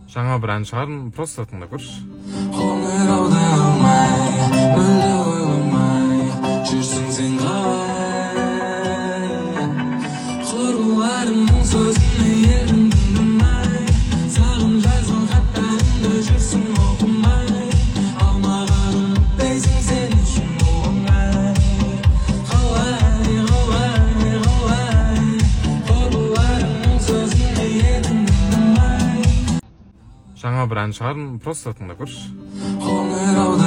Жаңа бір ән шығардым, просто тыңдап көрші. Қоңыр аудармай, мүлде ойламай, жүрсің сен қалай. Құрыларымның сөзіне ердің тыңдамай, сағым жазған хаттарымды жүрсің оқымай. Алмағанын өтпейсің сен үшін оңай. Қалай, қалай, қалай, құрыларымның сөзіне ердің тыңдамай. Жаңа бір ән шығардым, просто тыңдап көрші. Қоңыр аудармай